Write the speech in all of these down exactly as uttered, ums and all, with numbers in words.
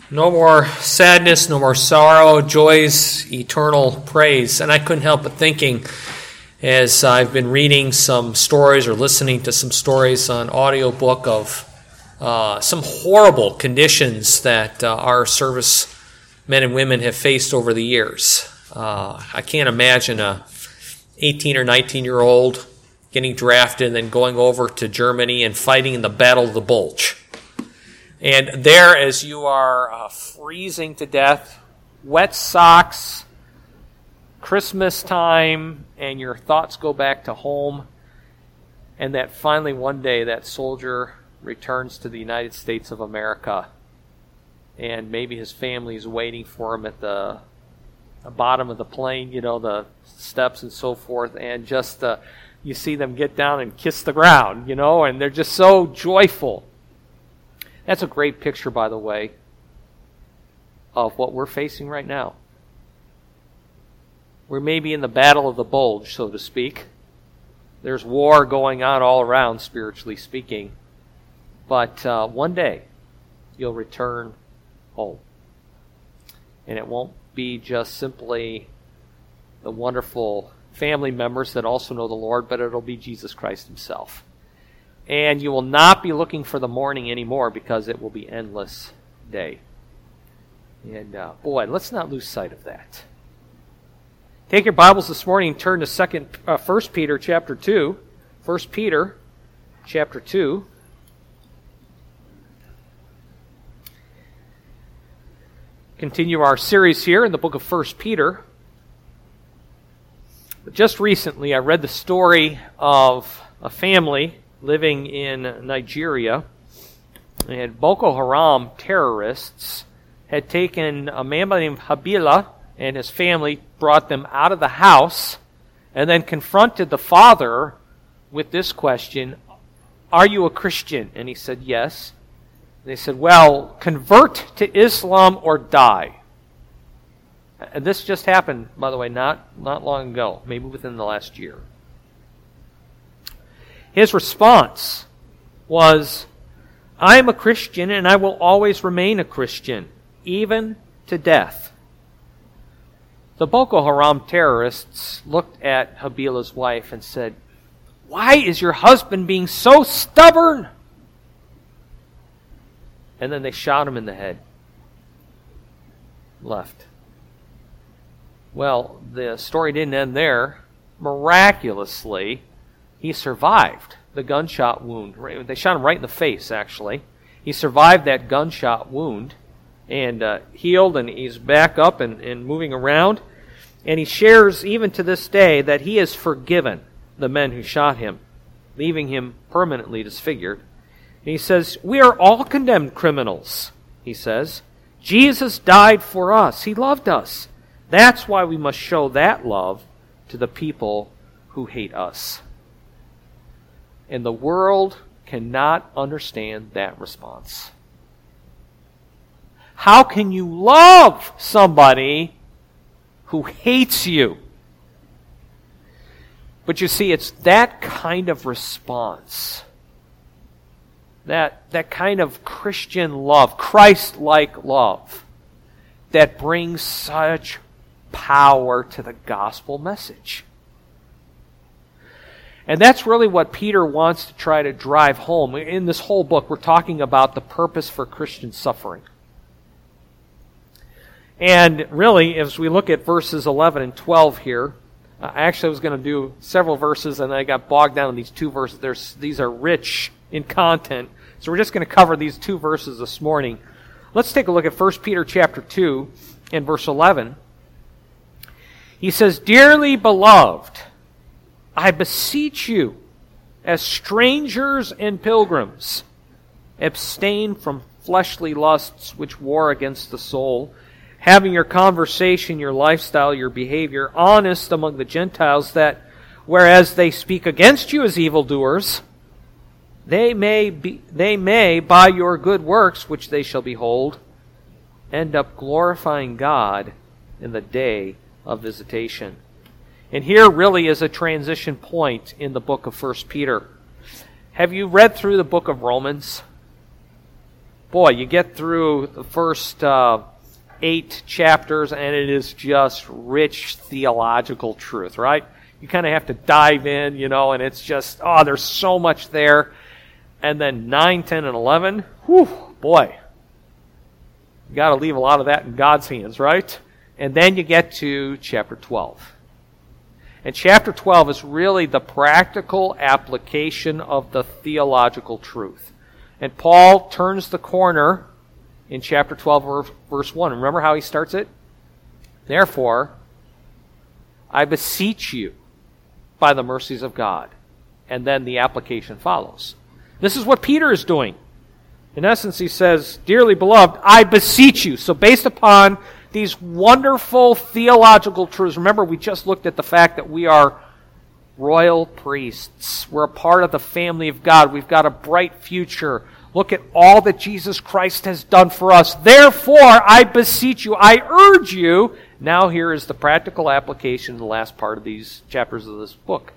No more sadness, no more sorrow, joy's eternal praise. And I couldn't help but thinking, as I've been reading some stories or listening to some stories on audiobook of uh, some horrible conditions that uh, our service men and women have faced over the years. Uh, I can't imagine a eighteen or nineteen-year-old getting drafted and then going over to Germany and fighting in the Battle of the Bulge. And there, as you are uh, freezing to death, wet socks, Christmas time, and your thoughts go back to home, and that finally one day that soldier returns to the United States of America, and maybe his family is waiting for him at the, the bottom of the plane, you know, the steps and so forth, and just uh, you see them get down and kiss the ground, you know, and they're just so joyful. That's a great picture, by the way, of what we're facing right now. We're maybe in the battle of the bulge, so to speak. There's war going on all around, spiritually speaking. But uh, one day, you'll return home. And it won't be just simply the wonderful family members that also know the Lord, but it'll be Jesus Christ himself. And you will not be looking for the morning anymore because it will be endless day. And uh, boy, let's not lose sight of that. Take your Bibles this morning and turn to second, uh, First Peter chapter two. First Peter chapter two. Continue our series here in the book of First Peter. But just recently I read the story of a family living in Nigeria, and Boko Haram terrorists had taken a man by the name of Habila and his family, brought them out of the house, and then confronted the father with this question, "Are you a Christian?" And he said, "Yes." And they said, "Well, convert to Islam or die." And this just happened, by the way, not, not long ago, maybe within the last year. His response was, "I am a Christian and I will always remain a Christian, even to death." The Boko Haram terrorists looked at Habila's wife and said, "Why is your husband being so stubborn?" And then they shot him in the head. Left. Well, the story didn't end there. Miraculously, he survived the gunshot wound. They shot him right in the face, actually. He survived that gunshot wound and uh, healed, and he's back up and, and moving around. And he shares, even to this day, that he has forgiven the men who shot him, leaving him permanently disfigured. And he says, "We are all condemned criminals," he says. "Jesus died for us. He loved us. That's why we must show that love to the people who hate us." And the world cannot understand that response. How can you love somebody who hates you? But you see, it's that kind of response, that, that kind of Christian love, Christ-like love, that brings such power to the gospel message. And that's really what Peter wants to try to drive home. In this whole book, we're talking about the purpose for Christian suffering. And really, as we look at verses eleven and twelve here, uh, actually I was going to do several verses, and I got bogged down in these two verses. There's, these are rich in content, so we're just going to cover these two verses this morning. Let's take a look at First Peter chapter two and verse eleven. He says, "Dearly beloved, I beseech you, as strangers and pilgrims, abstain from fleshly lusts which war against the soul, having your conversation, your lifestyle, your behavior honest among the Gentiles, that whereas they speak against you as evildoers, they may be, they may, by your good works which they shall behold, end up glorifying God in the day of visitation." And here really is a transition point in the book of First Peter. Have you read through the book of Romans? boy, you get through the first uh, eight chapters, and it is just rich theological truth, right? You kind of have to dive in, you know, and it's just, oh, there's so much there. And then nine, ten, and eleven, whew, boy, you got to leave a lot of that in God's hands, right? And then you get to chapter twelve. And chapter twelve is really the practical application of the theological truth. And Paul turns the corner in chapter twelve, verse one. Remember how he starts it? Therefore, I beseech you by the mercies of God. And then the application follows. This is what Peter is doing. In essence, he says, dearly beloved, I beseech you. So based upon these wonderful theological truths, remember we just looked at the fact that we are royal priests. We're a part of the family of God. We've got a bright future. Look at all that Jesus Christ has done for us. Therefore, I beseech you, I urge you. Now here is the practical application in the last part of these chapters of this book.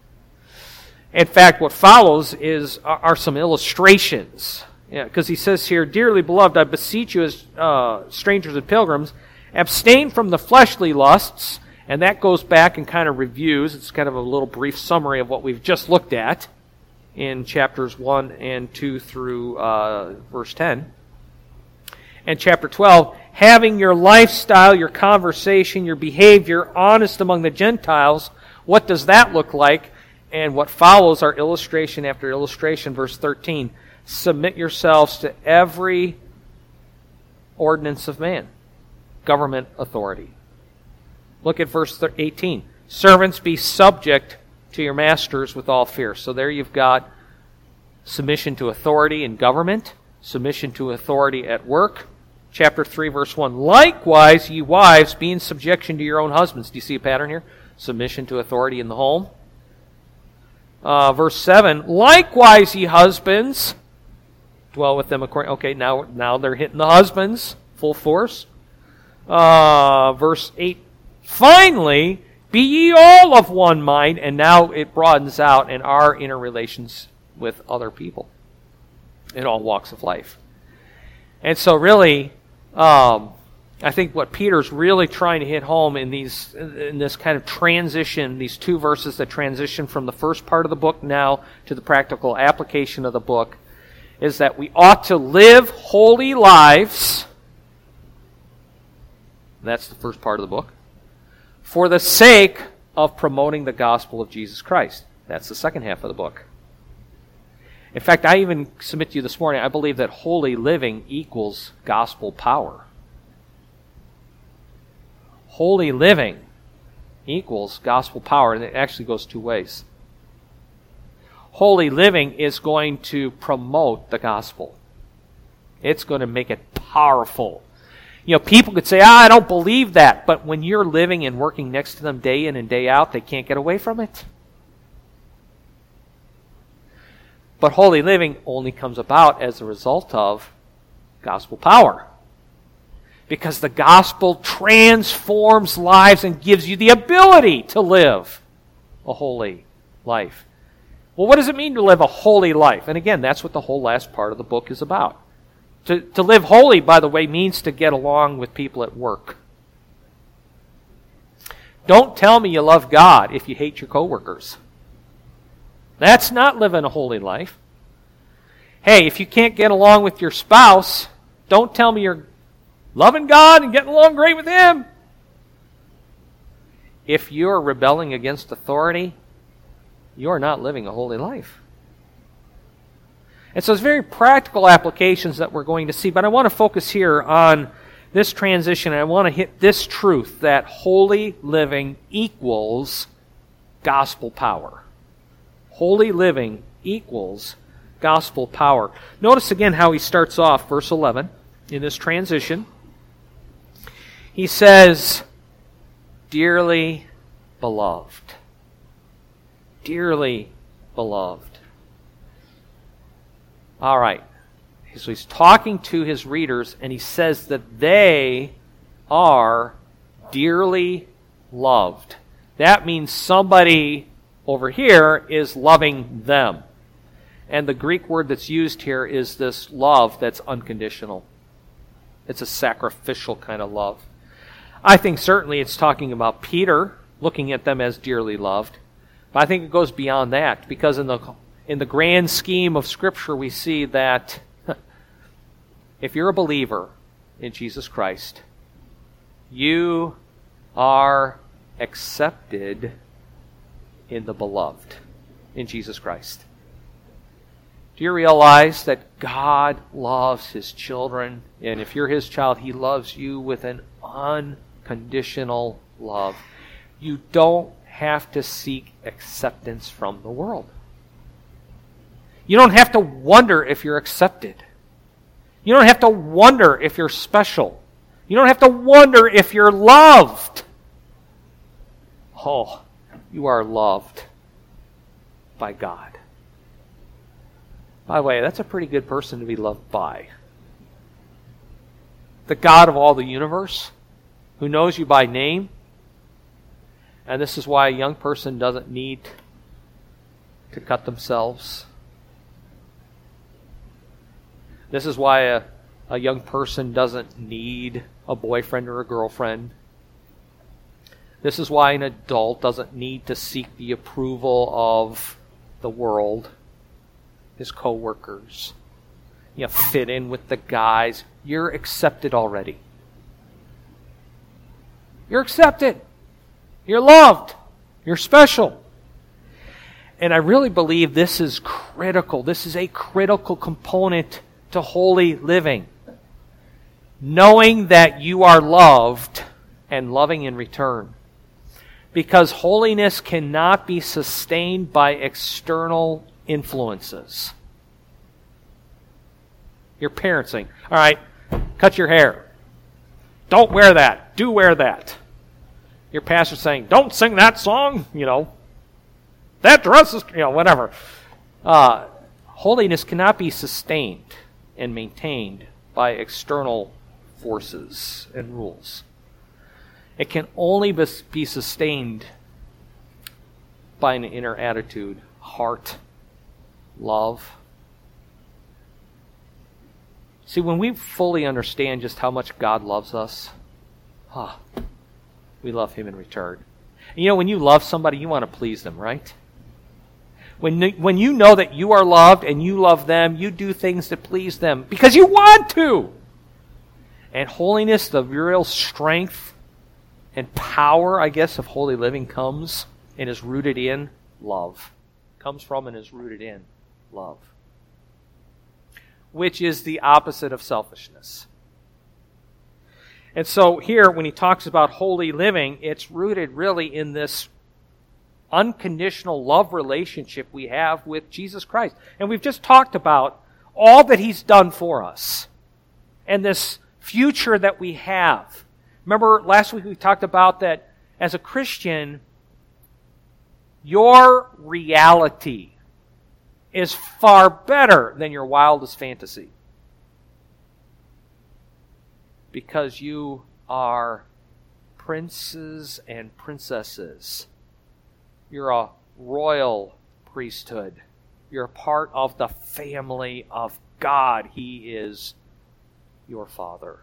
In fact, what follows is are some illustrations. Because yeah, he says here, dearly beloved, I beseech you as uh, strangers and pilgrims, abstain from the fleshly lusts. And that goes back and kind of reviews. It's kind of a little brief summary of what we've just looked at in chapters one and two through uh, verse ten. And chapter twelve, having your lifestyle, your conversation, your behavior honest among the Gentiles. What does that look like? And what follows are illustration after illustration. Verse thirteen, submit yourselves to every ordinance of man, government authority. Look at verse eighteen. Servants, be subject to your masters with all fear. So there you've got submission to authority in government, submission to authority at work. Chapter three, verse one. Likewise, ye wives, be in subjection to your own husbands. Do you see a pattern here? Submission to authority in the home. Uh, verse seven. Likewise, ye husbands, dwell with them according... Okay, now, now they're hitting the husbands, full force. Uh, verse eight. Finally, be ye all of one mind, and now it broadens out in our interrelations with other people in all walks of life. And so really, um, I think what Peter's really trying to hit home in these in this kind of transition, these two verses that transition from the first part of the book now to the practical application of the book, is that we ought to live holy lives. That's the first part of the book. For the sake of promoting the gospel of Jesus Christ. That's the second half of the book. In fact, I even submit to you this morning, I believe that holy living equals gospel power. Holy living equals gospel power, and it actually goes two ways. Holy living is going to promote the gospel. It's going to make it powerful. You know, people could say, ah, I don't believe that. But when you're living and working next to them day in and day out, they can't get away from it. But holy living only comes about as a result of gospel power. Because the gospel transforms lives and gives you the ability to live a holy life. Well, what does it mean to live a holy life? And again, that's what the whole last part of the book is about. To, to live holy, by the way, means to get along with people at work. Don't tell me you love God if you hate your coworkers. That's not living a holy life. Hey, if you can't get along with your spouse, don't tell me you're loving God and getting along great with Him. If you're rebelling against authority, you're not living a holy life. And so it's very practical applications that we're going to see, but I want to focus here on this transition, and I want to hit this truth that holy living equals gospel power. Holy living equals gospel power. Notice again how he starts off, verse eleven, in this transition. He says, dearly beloved. Dearly beloved. All right. So he's talking to his readers, and he says that they are dearly loved. That means somebody over here is loving them. And the Greek word that's used here is this love that's unconditional. It's a sacrificial kind of love. I think certainly it's talking about Peter, looking at them as dearly loved. But I think it goes beyond that, because in the in the grand scheme of Scripture, we see that if you're a believer in Jesus Christ, you are accepted in the beloved, in Jesus Christ. Do you realize that God loves His children? And if you're His child, He loves you with an unconditional love. You don't have to seek acceptance from the world. You don't have to wonder if you're accepted. You don't have to wonder if you're special. You don't have to wonder if you're loved. Oh, you are loved by God. By the way, that's a pretty good person to be loved by. The God of all the universe, who knows you by name. And this is why a young person doesn't need to cut themselves. This is why a, a young person doesn't need a boyfriend or a girlfriend. This is why an adult doesn't need to seek the approval of the world, his co-workers. You fit in with the guys. You're accepted already. You're accepted. You're loved. You're special. And I really believe this is critical. This is a critical component to holy living. Knowing that you are loved and loving in return. Because holiness cannot be sustained by external influences. Your parents saying, all right, cut your hair. Don't wear that. Do wear that. Your pastor saying, don't sing that song, you know. That dress is, you know, whatever. Uh, holiness cannot be sustained and maintained by external forces and rules. It can only be sustained by an inner attitude, heart, love. See, when we fully understand just how much God loves us, ah, we love Him in return. And you know, when you love somebody, you want to please them, right? When, when you know that you are loved and you love them, you do things to please them because you want to. And holiness, the real strength and power, I guess, of holy living comes and is rooted in love. Comes from and is rooted in love. Which is the opposite of selfishness. And so here, when he talks about holy living, it's rooted really in this unconditional love relationship we have with Jesus Christ. And we've just talked about all that He's done for us. And this future that we have. Remember last week we talked about that as a Christian, your reality is far better than your wildest fantasy. Because you are princes and princesses. You're a royal priesthood. You're a part of the family of God. He is your Father.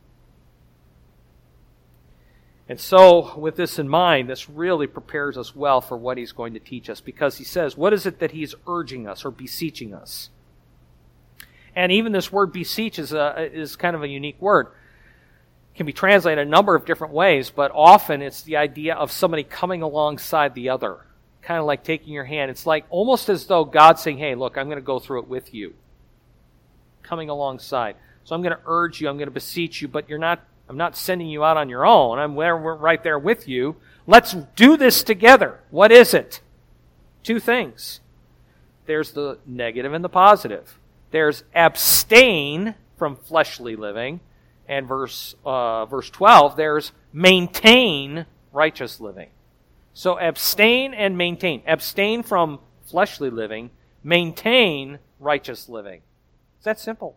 And so, with this in mind, this really prepares us well for what He's going to teach us. Because He says, what is it that He's urging us or beseeching us? And even this word beseech is, a, is kind of a unique word. It can be translated a number of different ways, but often it's the idea of somebody coming alongside the other. Kind of like taking your hand. It's like almost as though God's saying, hey, look, I'm going to go through it with you. Coming alongside. So I'm going to urge you, I'm going to beseech you, but you're not. I'm not sending you out on your own. I'm right there with you. Let's do this together. What is it? Two things. There's the negative and the positive. There's abstain from fleshly living. And verse uh, verse twelve, there's maintain righteous living. So abstain and maintain. Abstain from fleshly living. Maintain righteous living. It's that simple.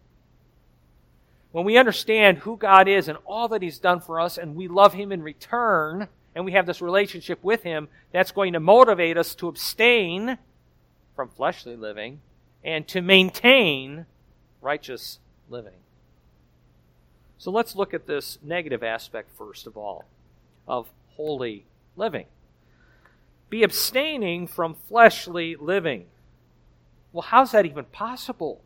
When we understand who God is and all that He's done for us, and we love Him in return, and we have this relationship with Him, that's going to motivate us to abstain from fleshly living and to maintain righteous living. So let's look at this negative aspect first of all of holy living. Be abstaining from fleshly living. Well, how's that even possible?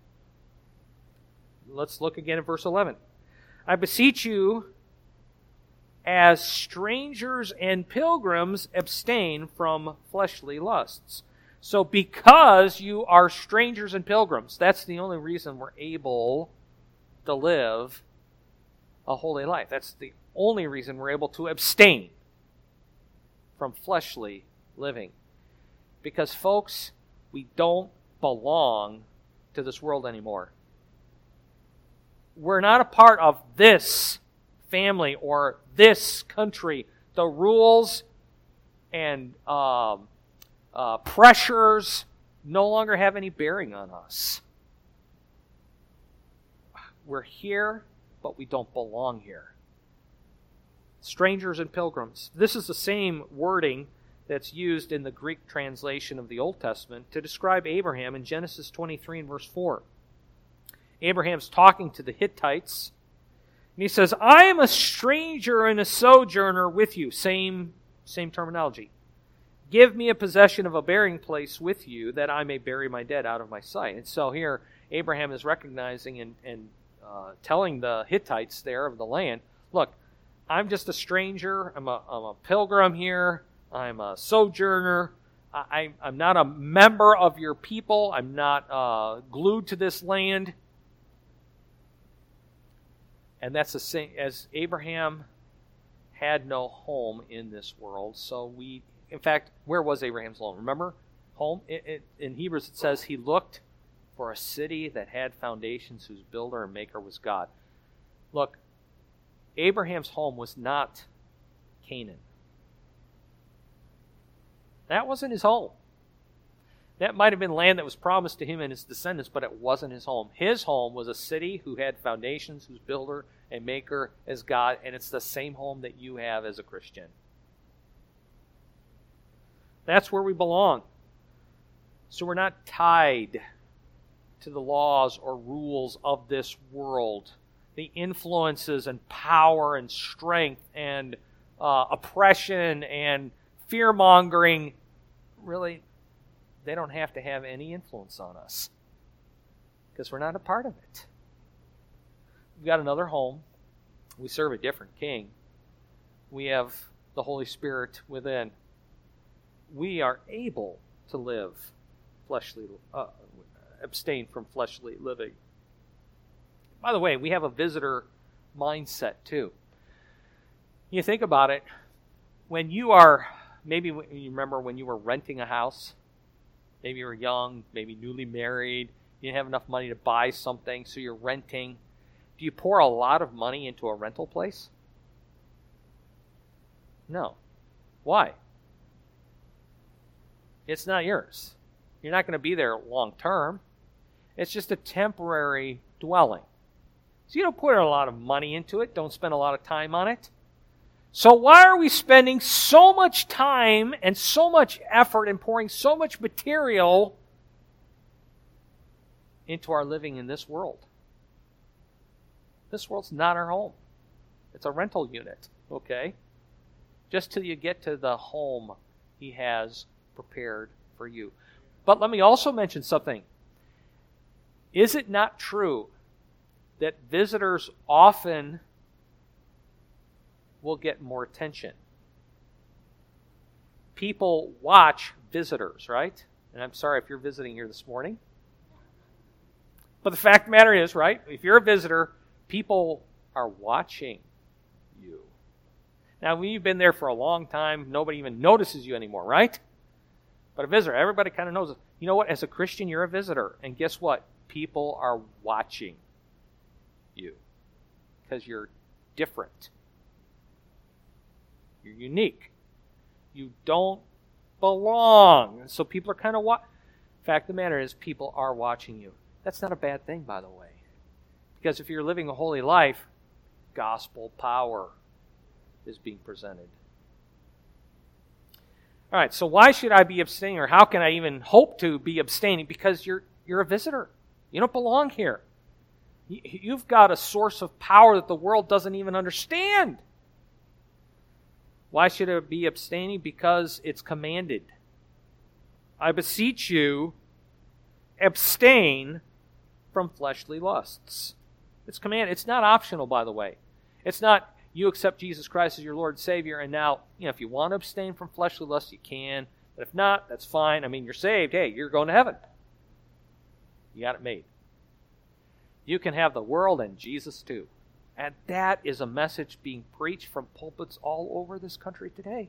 Let's look again at verse eleven. I beseech you, as strangers and pilgrims, abstain from fleshly lusts. So because you are strangers and pilgrims, that's the only reason we're able to live a holy life. That's the only reason we're able to abstain from fleshly living. Because, folks, we don't belong to this world anymore. We're not a part of this family or this country. The rules and um, uh, pressures no longer have any bearing on us. We're here, but we don't belong here. Strangers and pilgrims. This is the same wording that's used in the Greek translation of the Old Testament to describe Abraham in Genesis twenty-three and verse four. Abraham's talking to the Hittites, and he says, I am a stranger and a sojourner with you. Same, same terminology. Give me a possession of a burying place with you, that I may bury my dead out of my sight. And so here, Abraham is recognizing and, and uh, telling the Hittites there of the land, look, I'm just a stranger. I'm a, I'm a pilgrim here. I'm a sojourner. I, I'm not a member of your people. I'm not uh, glued to this land. And that's the same as Abraham had no home in this world. So we, in fact, where was Abraham's home? Remember? Home? It, it, in Hebrews it says he looked for a city that had foundations, whose builder and maker was God. Look, Abraham's home was not Canaan. That wasn't his home. That might have been land that was promised to him and his descendants, but it wasn't his home. His home was a city who had foundations, whose builder and maker is God, and it's the same home that you have as a Christian. That's where we belong. So we're not tied to the laws or rules of this world. The influences and power and strength and uh, oppression and fear-mongering, really, they don't have to have any influence on us because we're not a part of it. We've got another home. We serve a different king. We have the Holy Spirit within. We are able to live fleshly, uh, abstain from fleshly living. By the way, we have a visitor mindset too. You think about it, when you are, maybe you remember when you were renting a house, maybe you were young, maybe newly married, you didn't have enough money to buy something, so you're renting. Do you pour a lot of money into a rental place? No. Why? It's not yours. You're not going to be there long term. It's just a temporary dwelling. So you don't put a lot of money into it. Don't spend a lot of time on it. So why are we spending so much time and so much effort and pouring so much material into our living in this world? This world's not our home. It's a rental unit, okay? Just till you get to the home He has prepared for you. But let me also mention something. Is it not true that visitors often will get more attention? People watch visitors, right? And I'm sorry if you're visiting here this morning. But the fact of the matter is, right, if you're a visitor, people are watching you. Now, when you've been there for a long time, nobody even notices you anymore, right? But a visitor, everybody kind of knows it. You know what? As a Christian, you're a visitor. And guess what? People are watching you because you're different. You're unique. You don't belong. So people are kind of wa- Fact of the matter is, people are watching you. That's not a bad thing, by the way. Because if you're living a holy life, gospel power is being presented. All right, so why should I be abstaining, or how can I even hope to be abstaining? Because you're You're a visitor. You don't belong here. You've got a source of power that the world doesn't even understand. Why should it be abstaining? Because it's commanded. I beseech you, abstain from fleshly lusts. It's commanded. It's not optional, by the way. It's not you accept Jesus Christ as your Lord and Savior, and now, you know, if you want to abstain from fleshly lusts, you can. But if not, that's fine. I mean, you're saved. Hey, you're going to heaven. You got it made. You can have the world and Jesus too. And that is a message being preached from pulpits all over this country today.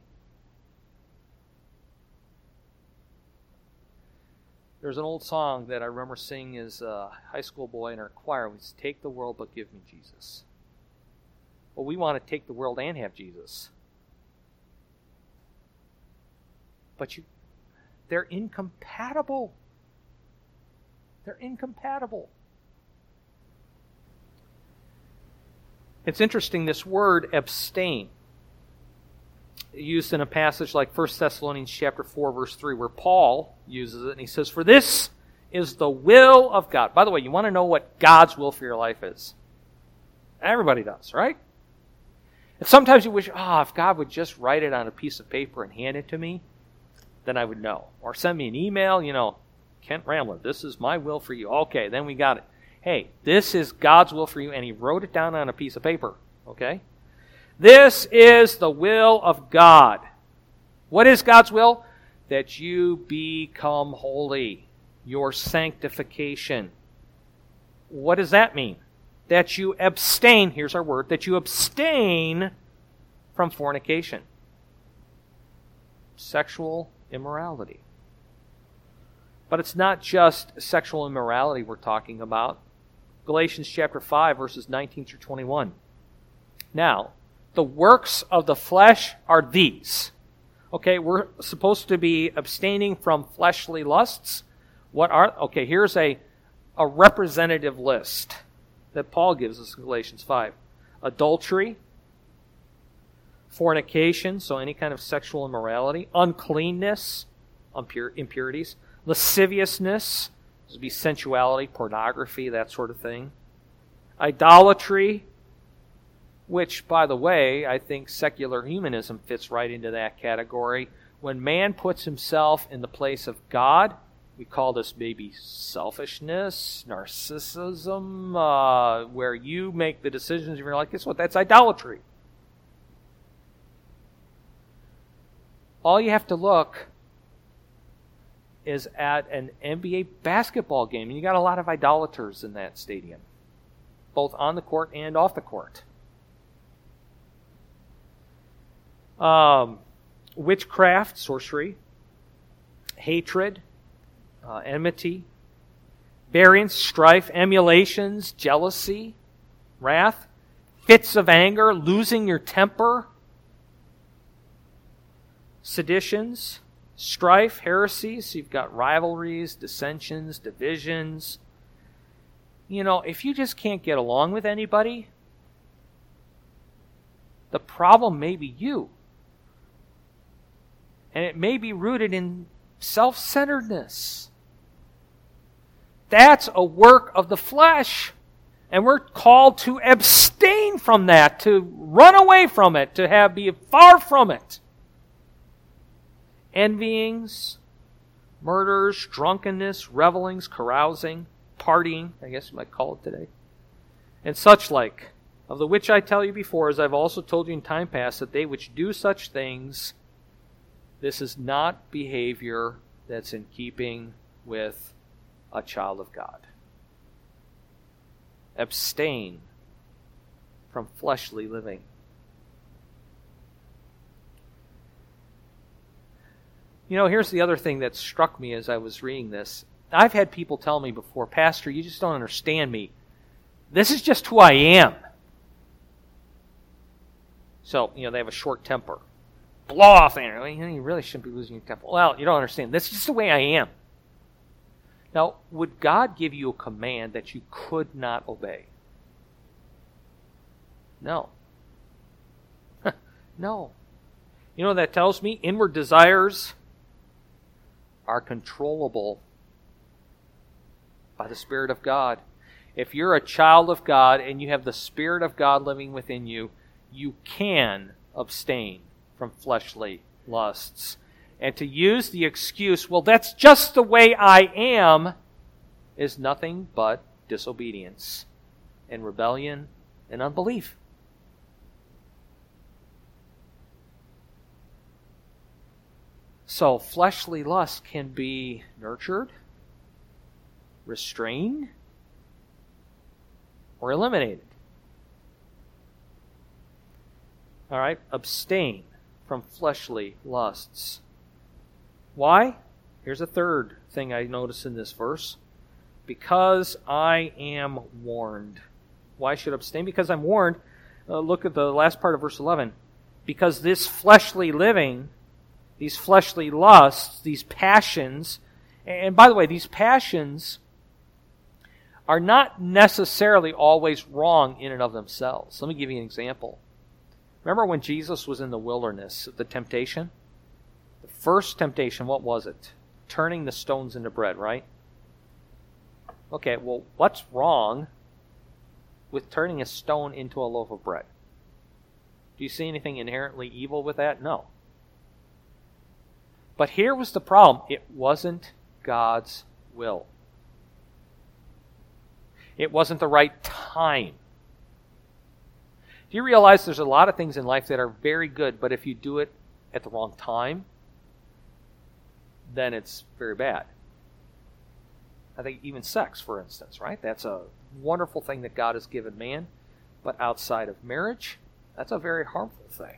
There's an old song that I remember singing as a high school boy in our choir. We said, take the world, but give me Jesus. Well, we want to take the world and have Jesus. But you, they're incompatible. They're incompatible. It's interesting, this word abstain, used in a passage like First Thessalonians chapter four, verse three, where Paul uses it, and he says, for this is the will of God. By the way, you want to know what God's will for your life is? Everybody does, right? And sometimes you wish, ah, oh, if God would just write it on a piece of paper and hand it to me, then I would know. Or send me an email, you know, Kent Ramler, this is my will for you. Okay, then we got it. Hey, this is God's will for you, and he wrote it down on a piece of paper, okay? This is the will of God. What is God's will? That you become holy, your sanctification. What does that mean? That you abstain, here's our word, that you abstain from fornication, sexual immorality. But it's not just sexual immorality we're talking about. Galatians chapter five, verses nineteen through twenty-one. Now, the works of the flesh are these. Okay, we're supposed to be abstaining from fleshly lusts. What are, okay, here's a, a representative list that Paul gives us in Galatians five. Adultery, fornication, so any kind of sexual immorality, uncleanness, impur- impurities, lasciviousness, this would be sensuality, pornography, that sort of thing. Idolatry, which, by the way, I think secular humanism fits right into that category. When man puts himself in the place of God, we call this maybe selfishness, narcissism, uh, where you make the decisions of your life. Guess what? That's idolatry. All you have to look is at an N B A basketball game, and you got a lot of idolaters in that stadium, both on the court and off the court. Um, witchcraft, sorcery, hatred, uh, enmity, variance, strife, emulations, jealousy, wrath, fits of anger, losing your temper, seditions, strife, heresies. You've got rivalries, dissensions, divisions. You know, if you just can't get along with anybody, the problem may be you. And it may be rooted in self-centeredness. That's a work of the flesh. And we're called to abstain from that, to run away from it, to have be far from it. Envyings, murders, drunkenness, revelings, carousing, partying, I guess you might call it today, and such like, of the which I tell you before, as I've also told you in time past, that they which do such things, this is not behavior that's in keeping with a child of God. Abstain from fleshly living. You know, here's the other thing that struck me as I was reading this. I've had people tell me before, Pastor, you just don't understand me. This is just who I am. So, you know, they have a short temper. Blow off, Andrew. You really shouldn't be losing your temper. Well, you don't understand. That's just the way I am. Now, would God give you a command that you could not obey? No. No. You know what that tells me? Inward desires are controllable by the Spirit of God. If you're a child of God and you have the Spirit of God living within you, you can abstain from fleshly lusts. And to use the excuse, well, that's just the way I am, is nothing but disobedience and rebellion and unbelief. So fleshly lust can be nurtured, restrained, or eliminated. All right, abstain from fleshly lusts. Why? Here's a third thing I notice in this verse. Because I am warned. Why should I abstain? Because I'm warned. Uh, look at the last part of verse eleven. Because this fleshly living, these fleshly lusts, these passions, and by the way, these passions are not necessarily always wrong in and of themselves. Let me give you an example. Remember when Jesus was in the wilderness, the temptation? The first temptation, what was it? Turning the stones into bread, right? Okay, well, what's wrong with turning a stone into a loaf of bread? Do you see anything inherently evil with that? No. But here was the problem. It wasn't God's will. It wasn't the right time. Do you realize there's a lot of things in life that are very good, but if you do it at the wrong time, then it's very bad. I think even sex, for instance, right? That's a wonderful thing that God has given man, but outside of marriage, that's a very harmful thing.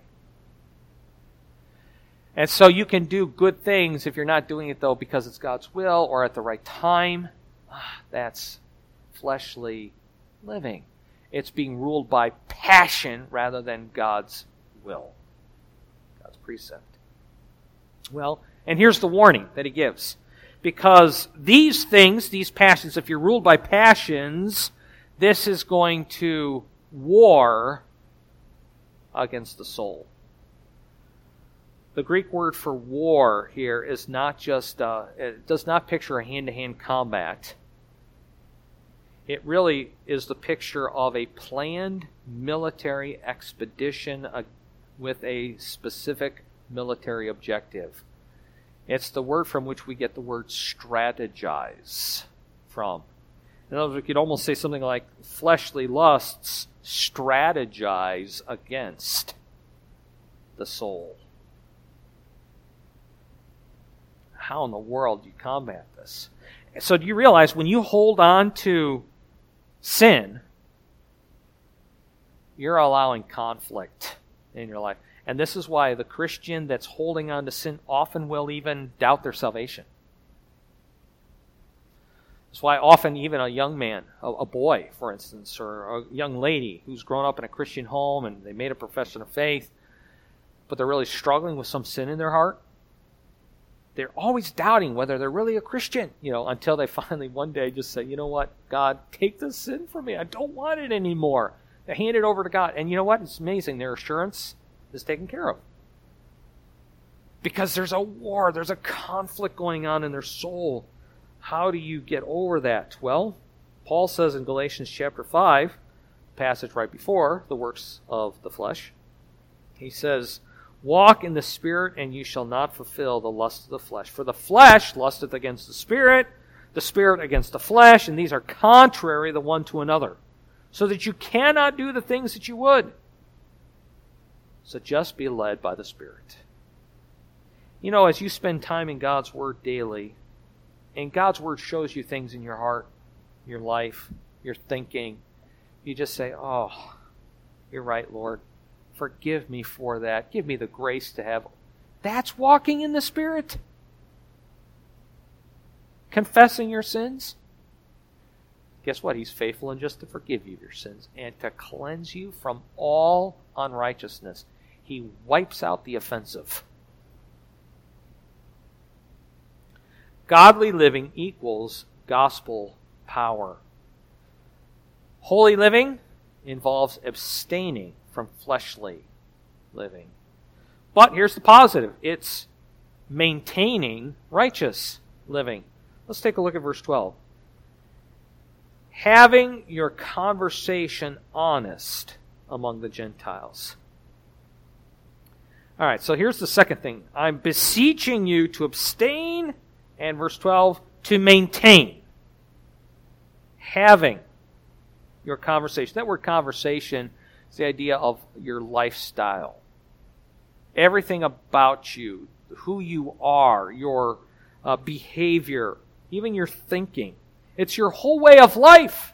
And so you can do good things if you're not doing it, though, because it's God's will or at the right time. That's fleshly living. It's being ruled by passion rather than God's will, God's precept. Well, and here's the warning that he gives. Because these things, these passions, if you're ruled by passions, this is going to war against the soul. The Greek word for war here is not just, uh, it does not picture a hand-to-hand combat. It really is the picture of a planned military expedition uh, with a specific military objective. It's the word from which we get the word strategize from. In other words, we could almost say something like fleshly lusts strategize against the soul. How in the world do you combat this? So do you realize when you hold on to sin, you're allowing conflict in your life. And this is why the Christian that's holding on to sin often will even doubt their salvation. That's why often even a young man, a, a boy, for instance, or a young lady who's grown up in a Christian home and they made a profession of faith, but they're really struggling with some sin in their heart, they're always doubting whether they're really a Christian, you know, until they finally one day just say, you know what, God, take this sin from me. I don't want it anymore. They hand it over to God. And you know what? It's amazing. Their assurance is taken care of. Because there's a war, there's a conflict going on in their soul. How do you get over that? Well, Paul says in Galatians chapter five, passage right before the works of the flesh, he says, walk in the Spirit, and you shall not fulfill the lust of the flesh. For the flesh lusteth against the Spirit, the Spirit against the flesh, and these are contrary the one to another, so that you cannot do the things that you would. So just be led by the Spirit. You know, as you spend time in God's Word daily, and God's Word shows you things in your heart, your life, your thinking, you just say, oh, you're right, Lord. Forgive me for that. Give me the grace to have. That's walking in the Spirit. Confessing your sins. Guess what? He's faithful and just to forgive you of your sins and to cleanse you from all unrighteousness. He wipes out the offensive. Godly living equals gospel power. Holy living involves abstaining from fleshly living. But here's the positive. It's maintaining righteous living. Let's take a look at verse twelve. having your conversation honest among the Gentiles. All right, so here's the second thing. I'm beseeching you to abstain, and verse twelve, to maintain. Having your conversation. That word conversation is the idea of your lifestyle. Everything about you, who you are, your uh, behavior, even your thinking. It's your whole way of life.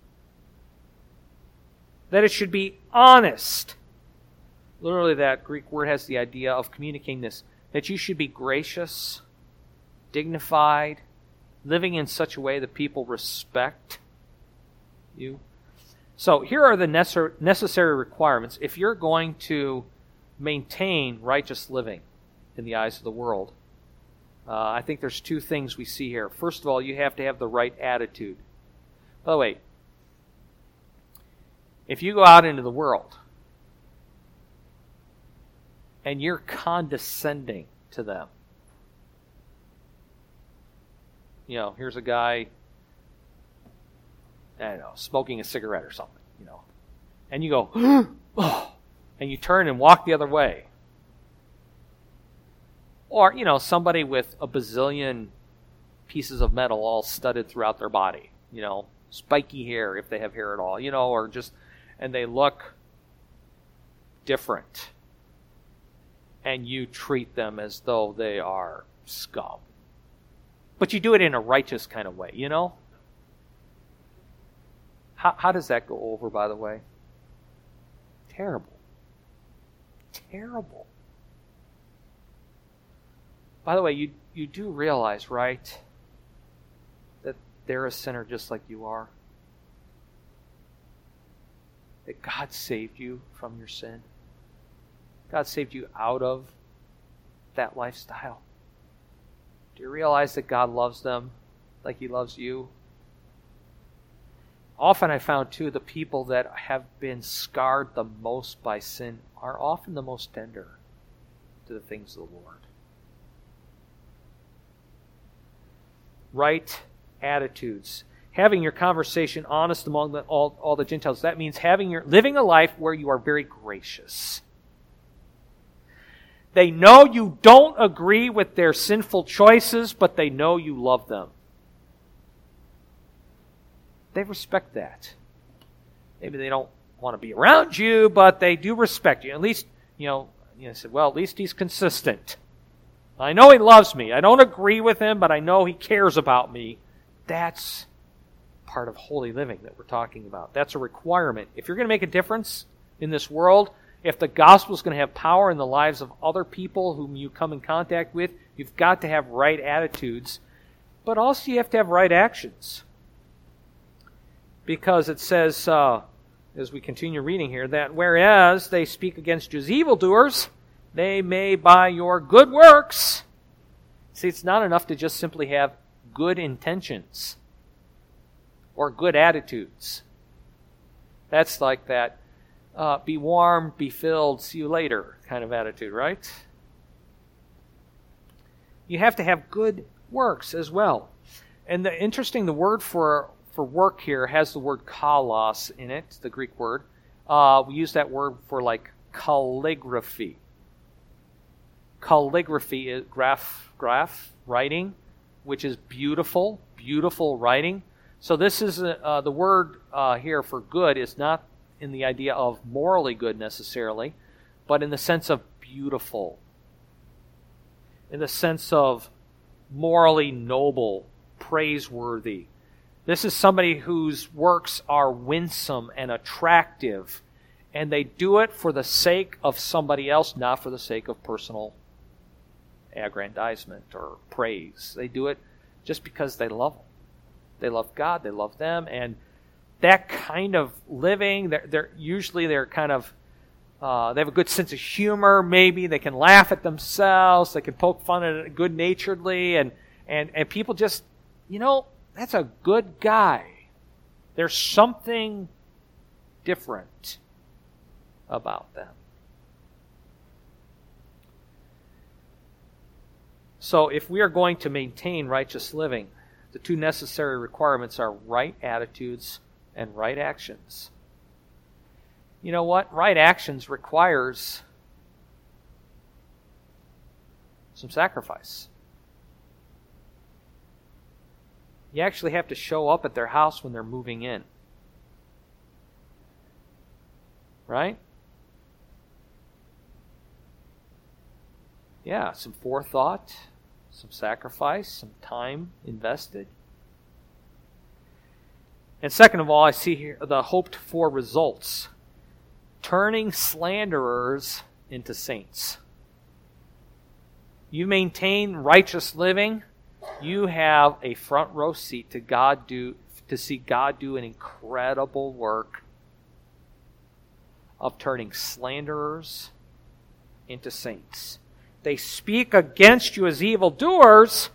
That it should be honest. Literally, that Greek word has the idea of communicating this, that you should be gracious, dignified, living in such a way that people respect you. So here are the necessary requirements if you're going to maintain righteous living in the eyes of the world. Uh, I think there's two things we see here. First of all, you have to have the right attitude. By the way, if you go out into the world and you're condescending to them, you know, here's a guy, I don't know, smoking a cigarette or something, you know, and you go, oh, and you turn and walk the other way. Or, you know, somebody with a bazillion pieces of metal all studded throughout their body, you know, spiky hair if they have hair at all, you know, or just, and they look different. And you treat them as though they are scum. But you do it in a righteous kind of way, you know? How, how does that go over, by the way? Terrible. Terrible. By the way, you, you do realize, right, that they're a sinner just like you are? That God saved you from your sin? God saved you out of that lifestyle? Do you realize that God loves them like He loves you? Often I found, too, the people that have been scarred the most by sin are often the most tender to the things of the Lord. Right attitudes. Having your conversation honest among the, all, all the Gentiles. That means having your living a life where you are very gracious. They know you don't agree with their sinful choices, but they know you love them. They respect that. Maybe they don't want to be around you, but they do respect you. At least, you know, you know, said, well, at least he's consistent. I know he loves me. I don't agree with him, but I know he cares about me. That's part of holy living that we're talking about. That's a requirement. If you're going to make a difference in this world, if the gospel is going to have power in the lives of other people whom you come in contact with, you've got to have right attitudes, but also you have to have right actions. Because it says, uh, as we continue reading here, that whereas they speak against you as evildoers, they may by your good works. See, it's not enough to just simply have good intentions or good attitudes. That's like that uh, be warm, be filled, see you later kind of attitude, right? You have to have good works as well. And the interesting, the word for for work here has the word kalos in it, the Greek word. Uh, we use that word for like calligraphy. Calligraphy is graph, graph writing, which is beautiful, beautiful writing. So this is uh, the word uh, here for good is not in the idea of morally good necessarily, but in the sense of beautiful, in the sense of morally noble, praiseworthy. This is somebody whose works are winsome and attractive, and they do it for the sake of somebody else, not for the sake of personal aggrandizement or praise. They do it just because they love them. They love God, they love them, and that kind of living, they're, they're usually they're kind of, uh, they have a good sense of humor, maybe. They can laugh at themselves, they can poke fun at it good-naturedly, and, and, and people just, you know, that's a good guy. There's something different about them. So if we are going to maintain righteous living, The two necessary requirements are right attitudes and right actions. You know what? Right actions requires some sacrifice. You actually have to show up at their house when they're moving in. Right? Yeah, some forethought, some sacrifice, some time invested. And second of all, I see here the hoped for results. Turning slanderers into saints. You maintain righteous living, you have a front row seat to God do to see God do an incredible work of turning slanderers into saints. They speak against you as evildoers,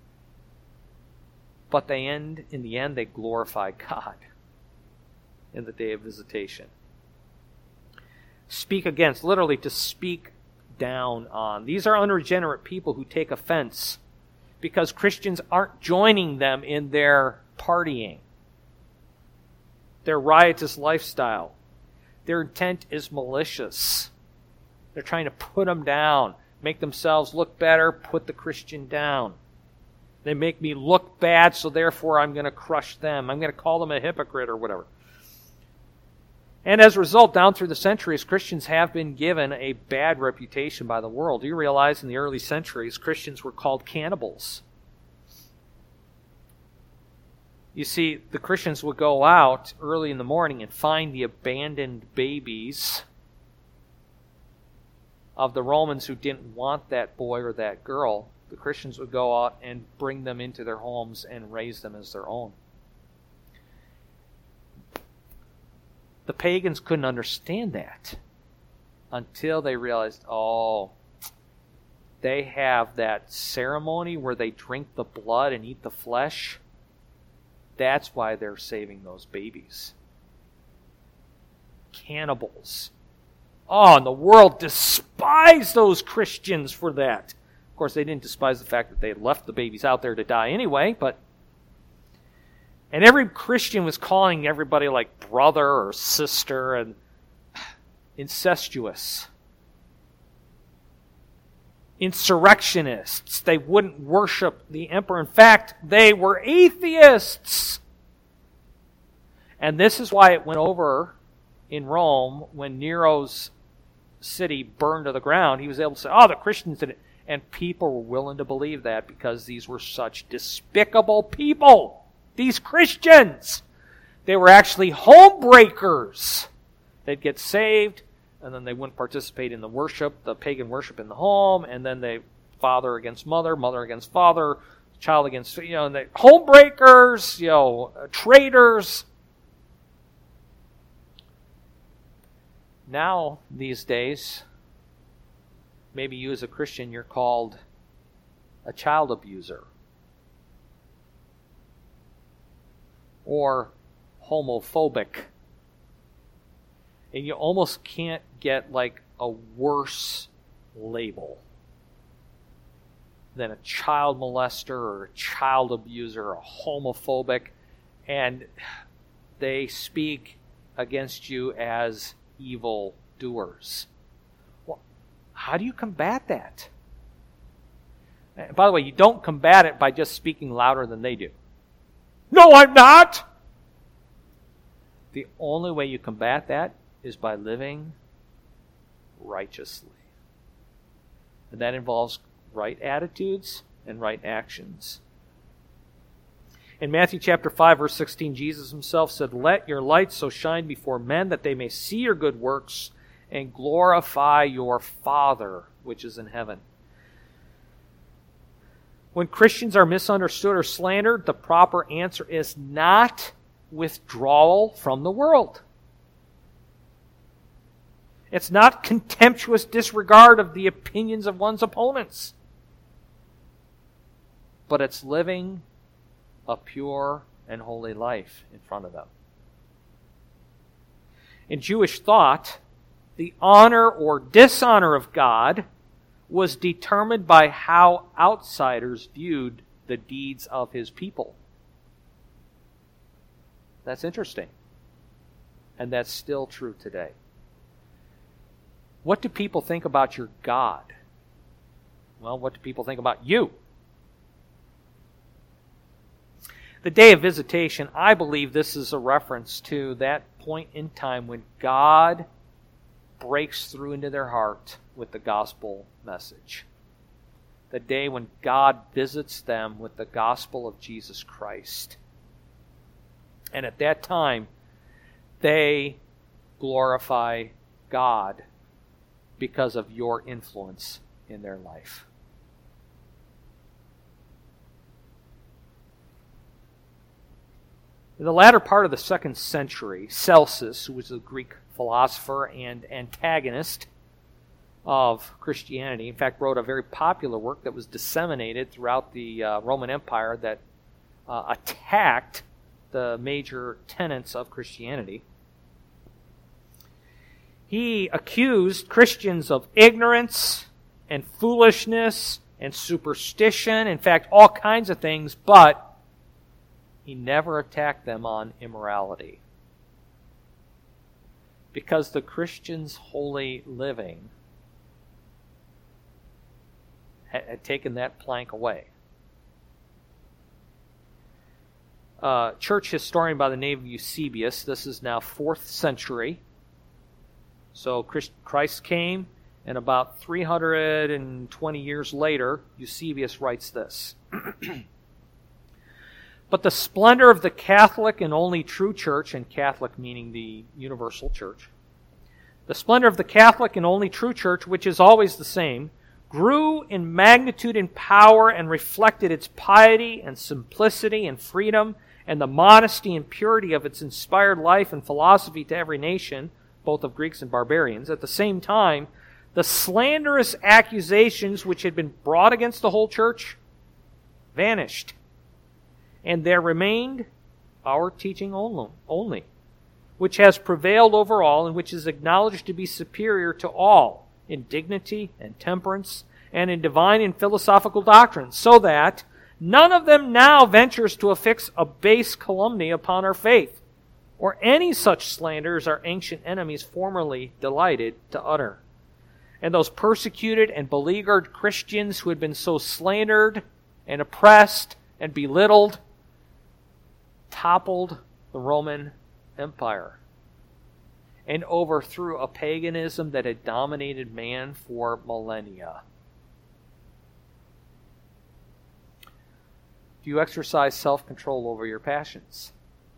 but they end in the end they glorify God in the day of visitation. Speak against, literally to speak down on. These are unregenerate people who take offense because Christians aren't joining them in their partying, their riotous lifestyle. Their intent is malicious. They're trying to put them down, make themselves look better, put the Christian down. They make me look bad, so therefore I'm going to crush them. I'm going to call them a hypocrite or whatever. And as a result, down through the centuries, Christians have been given a bad reputation by the world. You realize in the early centuries, Christians were called cannibals. You see, the Christians would go out early in the morning and find the abandoned babies of the Romans who didn't want that boy or that girl. The Christians would go out and bring them into their homes and raise them as their own. The pagans couldn't understand that until they realized, oh, they have that ceremony where they drink the blood and eat the flesh. That's why they're saving those babies. Cannibals. Oh, and the world despised those Christians for that. Of course, they didn't despise the fact that they had left the babies out there to die anyway, but and every Christian was calling everybody like brother or sister and incestuous. Insurrectionists. They wouldn't worship the emperor. In fact, they were atheists. And this is why it went over in Rome when Nero's city burned to the ground. He was able to say, oh, the Christians did it. And people were willing to believe that because these were such despicable people. These Christians. They were actually homebreakers. They'd get saved, and then they wouldn't participate in the worship, the pagan worship in the home, and then they father against mother, mother against father, child against, you know, and they homebreakers, you know, traitors. Now, these days, maybe you as a Christian, you're called a child abuser. Or homophobic. And you almost can't get like a worse label than a child molester or a child abuser or homophobic. And they speak against you as evil doers. Well, how do you combat that? And by the way, you don't combat it by just speaking louder than they do. No, I'm not! The only way you combat that is by living righteously. And that involves right attitudes and right actions. In Matthew chapter five, verse sixteen, Jesus himself said, "Let your light so shine before men that they may see your good works and glorify your Father which is in heaven." When Christians are misunderstood or slandered, the proper answer is not withdrawal from the world. It's not contemptuous disregard of the opinions of one's opponents. But it's living a pure and holy life in front of them. In Jewish thought, the honor or dishonor of God was determined by how outsiders viewed the deeds of his people. That's interesting. And that's still true today. What do people think about your God? Well, what do people think about you? The day of visitation, I believe this is a reference to that point in time when God breaks through into their heart with the gospel message. The day when God visits them with the gospel of Jesus Christ. And at that time, they glorify God because of your influence in their life. In the latter part of the second century, Celsus, who was a Greek philosopher and antagonist of Christianity, in fact wrote a very popular work that was disseminated throughout the uh, Roman Empire that uh, attacked the major tenets of Christianity. He accused Christians of ignorance and foolishness and superstition, in fact, all kinds of things, but he never attacked them on immorality. Because the Christians' holy living had taken that plank away. Uh, church historian by the name of Eusebius, this is now fourth century. So Christ came, and about three hundred twenty years later, Eusebius writes this. But the splendor of the Catholic and only true church, and Catholic meaning the universal church, the splendor of the Catholic and only true church, which is always the same, grew in magnitude and power and reflected its piety and simplicity and freedom and the modesty and purity of its inspired life and philosophy to every nation, both of Greeks and barbarians. At the same time, the slanderous accusations which had been brought against the whole church vanished. And there remained our teaching only, which has prevailed over all and which is acknowledged to be superior to all in dignity and temperance and in divine and philosophical doctrines, so that none of them now ventures to affix a base calumny upon our faith, or any such slander as our ancient enemies formerly delighted to utter. And those persecuted and beleaguered Christians who had been so slandered and oppressed and belittled toppled the Roman Empire and overthrew a paganism that had dominated man for millennia. Do you exercise self-control over your passions?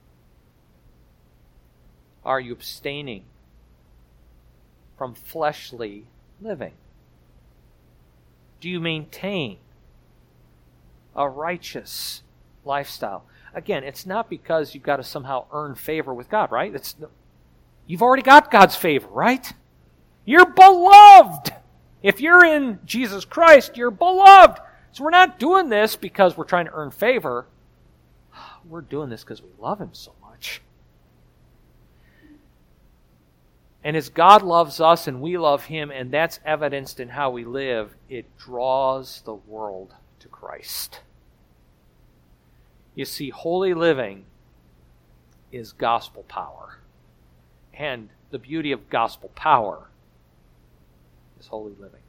Are you abstaining from fleshly living? Do you maintain a righteous lifestyle? Again, it's not because you've got to somehow earn favor with God, right? It's, you've already got God's favor, right? You're beloved. If you're in Jesus Christ, you're beloved. So we're not doing this because we're trying to earn favor. We're doing this because we love Him so much. And as God loves us and we love Him, and that's evidenced in how we live, it draws the world to Christ. You see, holy living is gospel power. And the beauty of gospel power is holy living.